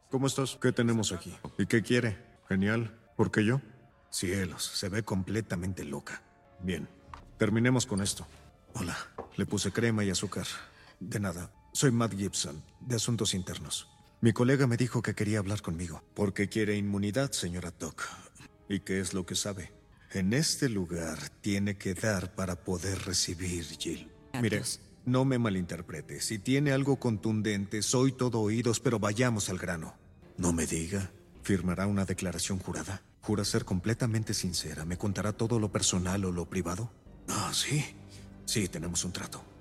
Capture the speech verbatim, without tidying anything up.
¿Cómo estás? ¿Qué tenemos aquí? ¿Y qué quiere? Genial. ¿Por qué yo? Cielos, se ve completamente loca. Bien, terminemos con esto. Hola, le puse crema y azúcar. De nada, soy Matt Gibson, de Asuntos Internos. Mi colega me dijo que quería hablar conmigo. Porque quiere inmunidad, señora Doc. ¿Y qué es lo que sabe? En este lugar tiene que dar para poder recibir, Jill. Mire, no me malinterprete. Si tiene algo contundente, soy todo oídos, pero vayamos al grano. No me diga. ¿Firmará una declaración jurada? ¿Jura ser completamente sincera? ¿Me contará todo lo personal o lo privado? Ah, sí. Sí, tenemos un trato.